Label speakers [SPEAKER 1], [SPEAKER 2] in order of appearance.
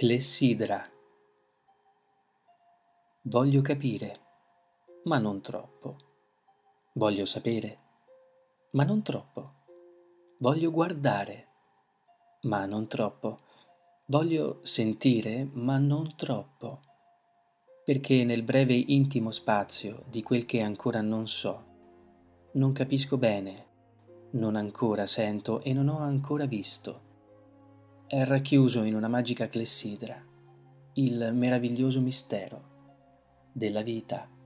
[SPEAKER 1] Clessidra. Voglio capire, ma non troppo. Voglio sapere, ma non troppo. Voglio guardare, ma non troppo. Voglio sentire, ma non troppo. Perché nel breve intimo spazio di quel che ancora non so, non capisco bene, non ancora sento e non ho ancora visto. È racchiuso in una magica clessidra il meraviglioso mistero della vita.